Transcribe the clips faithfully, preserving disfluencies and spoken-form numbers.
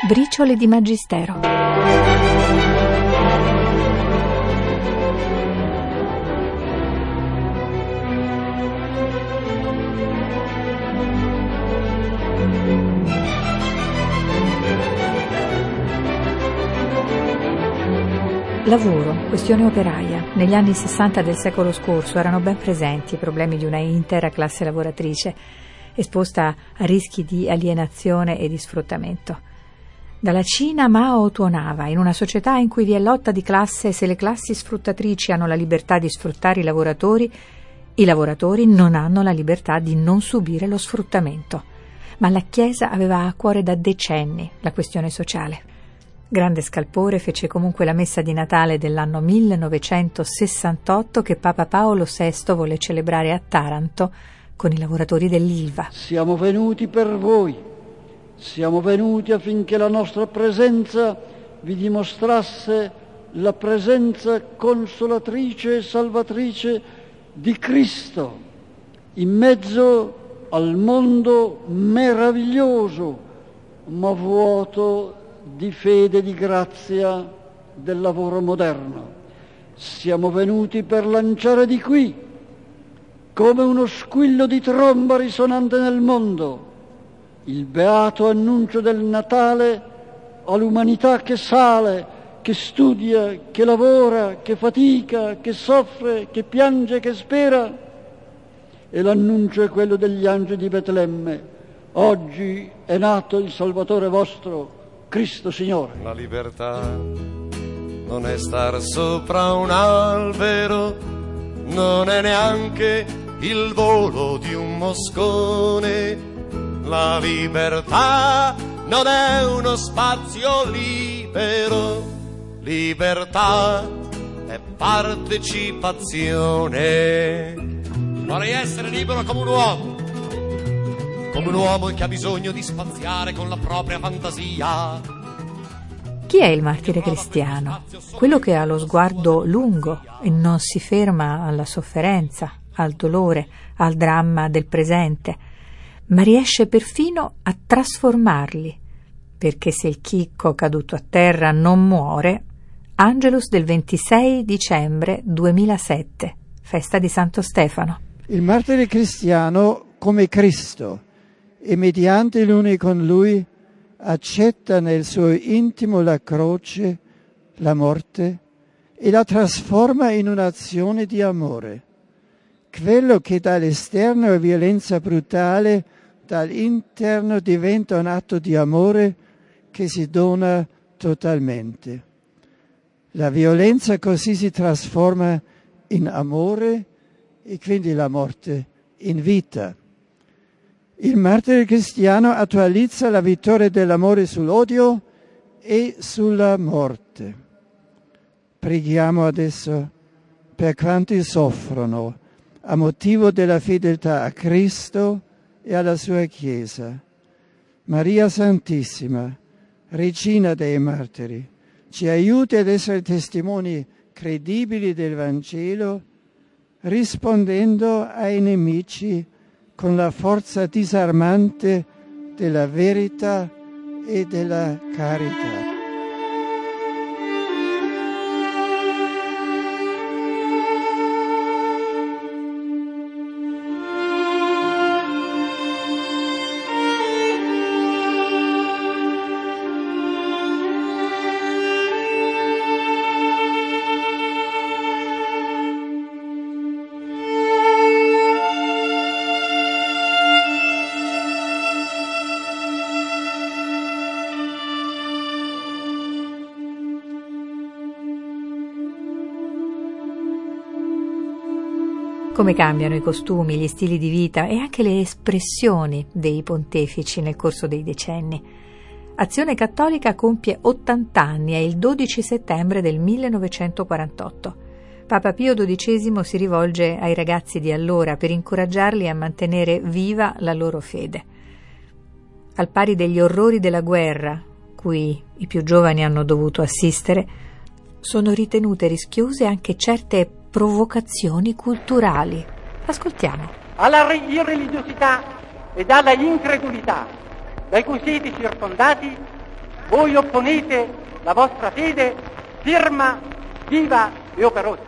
Briciole di Magistero. Lavoro, questione operaia. Negli anni sessanta del secolo scorso erano ben presenti i problemi di una intera classe lavoratrice, esposta a rischi di alienazione e di sfruttamento. Dalla Cina Mao tuonava: in una società in cui vi è lotta di classe, se le classi sfruttatrici hanno la libertà di sfruttare i lavoratori, i lavoratori non hanno la libertà di non subire lo sfruttamento. Ma la Chiesa aveva a cuore da decenni la questione sociale. Grande scalpore fece comunque la messa di Natale dell'anno millenovecentosessantotto che Papa Paolo sesto volle celebrare a Taranto con i lavoratori dell'Ilva. Siamo venuti per voi. Siamo venuti affinché la nostra presenza vi dimostrasse la presenza consolatrice e salvatrice di Cristo in mezzo al mondo meraviglioso ma vuoto di fede e di grazia del lavoro moderno. Siamo venuti per lanciare di qui, come uno squillo di tromba risonante nel mondo, il beato annuncio del Natale all'umanità che sale, che studia, che lavora, che fatica, che soffre, che piange, che spera. E l'annuncio è quello degli angeli di Betlemme: oggi è nato il Salvatore vostro, Cristo Signore. La libertà non è star sopra un albero, non è neanche il volo di un moscone. La libertà non è uno spazio libero, libertà è partecipazione. Vorrei essere libero come un uomo, come un uomo che ha bisogno di spaziare con la propria fantasia. Chi è il martire cristiano? Quello che ha lo sguardo lungo e non si ferma alla sofferenza, al dolore, al dramma del presente, ma riesce perfino a trasformarli, perché se il chicco caduto a terra non muore. Angelus del ventisei dicembre duemilasette, festa di Santo Stefano. Il martire cristiano, come Cristo, e mediante l'unione con Lui, accetta nel suo intimo la croce, la morte, e la trasforma in un'azione di amore. Quello che dall'esterno è violenza brutale, dall'interno diventa un atto di amore che si dona totalmente. La violenza così si trasforma in amore e quindi la morte in vita. Il martire cristiano attualizza la vittoria dell'amore sull'odio e sulla morte. Preghiamo adesso per quanti soffrono a motivo della fedeltà a Cristo e alla sua Chiesa. Maria Santissima, Regina dei Martiri, ci aiuti ad essere testimoni credibili del Vangelo, rispondendo ai nemici con la forza disarmante della verità e della carità. Come cambiano i costumi, gli stili di vita e anche le espressioni dei pontefici nel corso dei decenni. Azione Cattolica compie ottanta anni, è il dodici settembre del millenovecentoquarantotto. Papa Pio dodicesimo si rivolge ai ragazzi di allora per incoraggiarli a mantenere viva la loro fede. Al pari degli orrori della guerra, cui i più giovani hanno dovuto assistere, sono ritenute rischiose anche certe provocazioni culturali. Ascoltiamo. Alla irreligiosità ed alla incredulità dai cui siete circondati voi opponete la vostra fede firma, viva e operosa.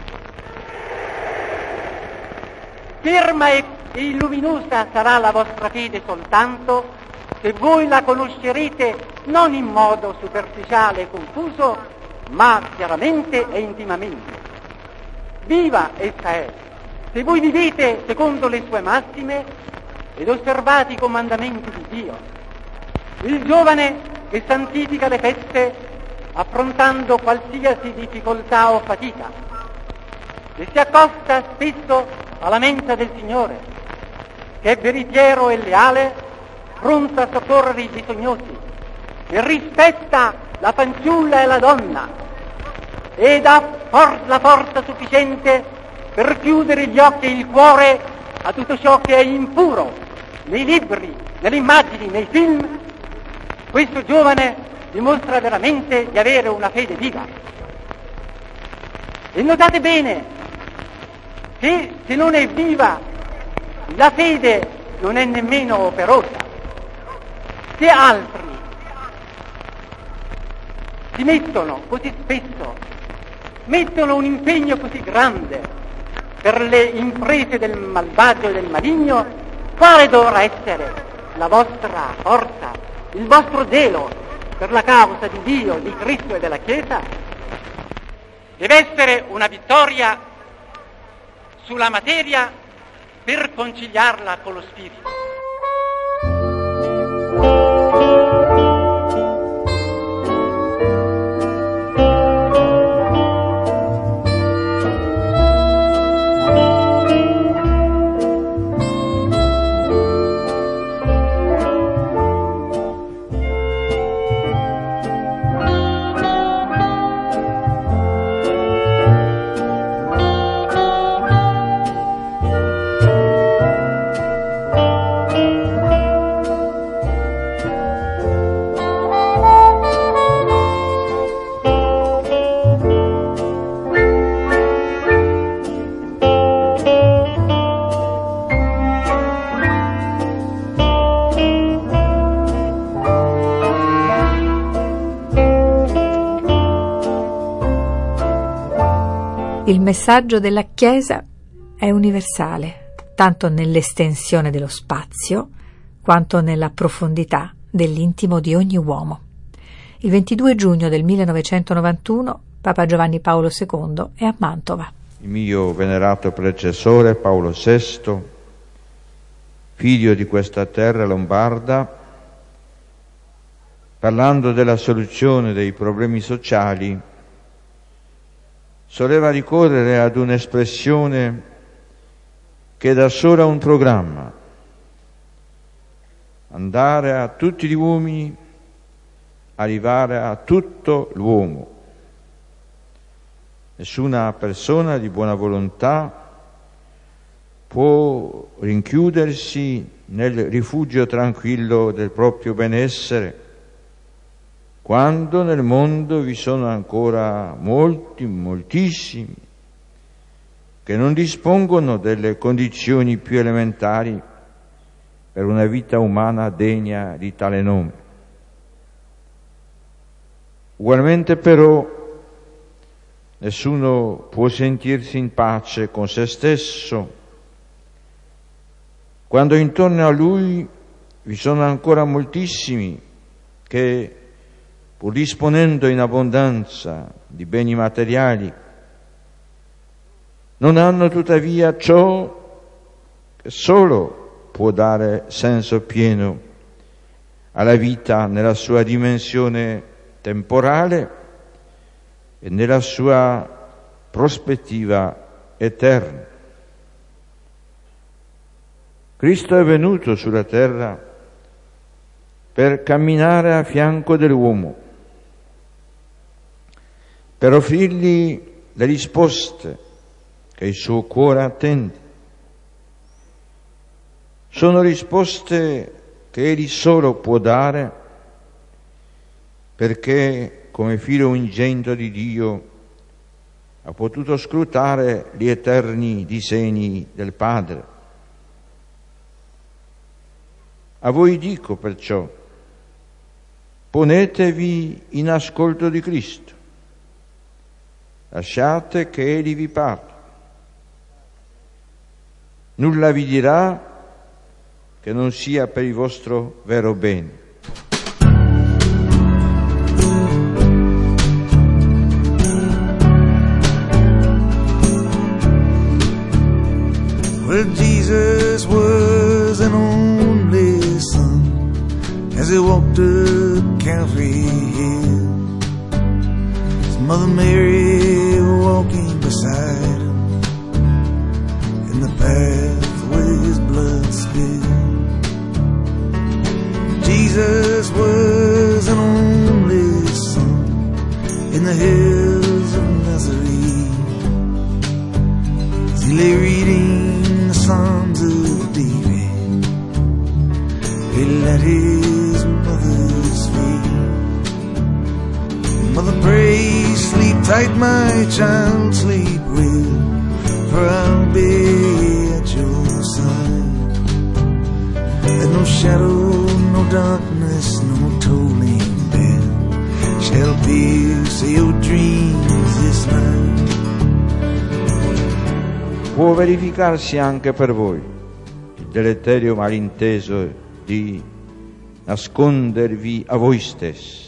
Firma e e luminosa sarà la vostra fede soltanto se voi la conoscerete non in modo superficiale e confuso, ma chiaramente e intimamente. Viva essa è, se voi vivete secondo le sue massime ed osservate i comandamenti di Dio. Il giovane che santifica le feste affrontando qualsiasi difficoltà o fatica, e si accosta spesso alla mensa del Signore, che è veritiero e leale, pronto a soccorrere i bisognosi, e rispetta la fanciulla e la donna, ed ha for- la forza sufficiente per chiudere gli occhi e il cuore a tutto ciò che è impuro, nei libri, nelle immagini, nei film. Questo giovane dimostra veramente di avere una fede viva. E notate bene che se non è viva la fede non è nemmeno operosa. Se altri si mettono così spesso, mettono un impegno così grande per le imprese del malvagio e del maligno, quale dovrà essere la vostra forza, il vostro zelo per la causa di Dio, di Cristo e della Chiesa? Deve essere una vittoria sulla materia per conciliarla con lo spirito. Il messaggio della Chiesa è universale, tanto nell'estensione dello spazio quanto nella profondità dell'intimo di ogni uomo. Il ventidue giugno del millenovecentonovantuno Papa Giovanni Paolo secondo è a Mantova. Il mio venerato predecessore Paolo sesto, figlio di questa terra lombarda, parlando della soluzione dei problemi sociali, soleva ricorrere ad un'espressione che dà sola un programma: andare a tutti gli uomini, arrivare a tutto l'uomo. Nessuna persona di buona volontà può rinchiudersi nel rifugio tranquillo del proprio benessere, quando nel mondo vi sono ancora molti, moltissimi, che non dispongono delle condizioni più elementari per una vita umana degna di tale nome. Ugualmente però nessuno può sentirsi in pace con se stesso quando intorno a lui vi sono ancora moltissimi che, pur disponendo in abbondanza di beni materiali, non hanno tuttavia ciò che solo può dare senso pieno alla vita nella sua dimensione temporale e nella sua prospettiva eterna. Cristo è venuto sulla terra per camminare a fianco dell'uomo, per offrirgli le risposte che il suo cuore attende. Sono risposte che egli solo può dare, perché come figlio unigenito di Dio ha potuto scrutare gli eterni disegni del Padre. A voi dico perciò Ponetevi in ascolto di Cristo, lasciate che Egli vi parli. Nulla vi dirà che non sia per il vostro vero bene. Well, Jesus was an only son as he walked up Calvary Hill. His mother Mary walking beside him in the path where his blood spilled. Jesus was an only son in the hills of Nazareth as he lay reading Psalms of David, he let his mother's feet. Mother, pray, sleep tight, my child, sleep well, for I'll be at your side. And no shadow, no darkness, no tolling bell shall pierce your dreams this night. Può verificarsi anche per voi il deleterio malinteso di nascondervi a voi stessi,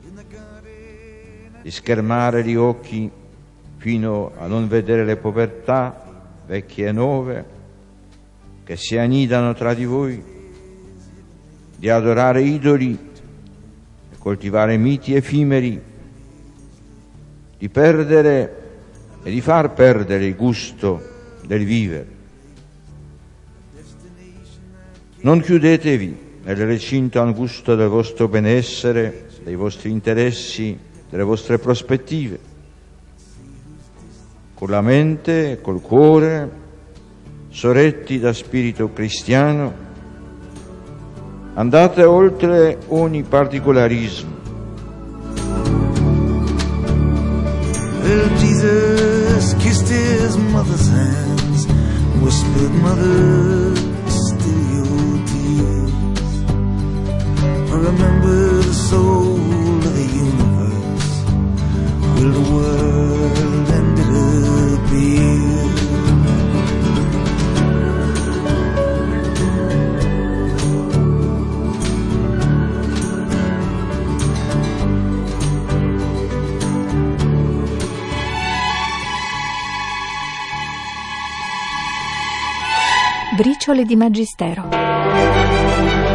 di schermare gli occhi fino a non vedere le povertà vecchie e nuove che si annidano tra di voi, di adorare idoli e coltivare miti effimeri, di perdere e di far perdere il gusto del vivere. Non chiudetevi nel recinto angusto del vostro benessere, dei vostri interessi, delle vostre prospettive. Con la mente e col cuore, sorretti da spirito cristiano, andate oltre ogni particolarismo. Well, Jesus kissed his mother's hands, whispered, Mother, still your tears. For remember the soul of the universe, will the world end it appear? Briciole di Magistero.